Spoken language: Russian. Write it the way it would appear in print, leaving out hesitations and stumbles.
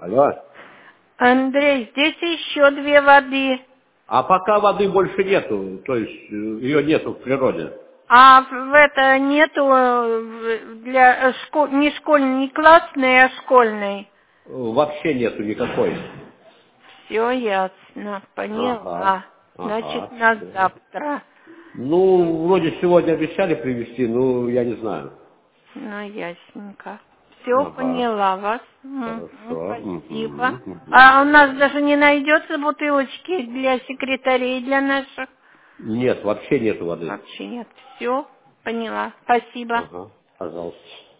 Алло. Андрей, здесь еще 2 воды. А пока воды больше нету, то есть ее нету в природе. А в это нету для не школьной, не классной, а школьной. Вообще нету никакой. Все ясно, Ага. поняла. Значит, Ага. на Всё. завтра. Ну, вроде сегодня обещали привезти, ну, я не знаю. Ну, ясненько. Все Ага. поняла вас. Хорошо. Спасибо. Угу. Угу. А у нас даже не найдется бутылочки для секретарей, для наших? Нет, вообще нету воды. Вообще нет. Все поняла. Спасибо. Ага. Пожалуйста.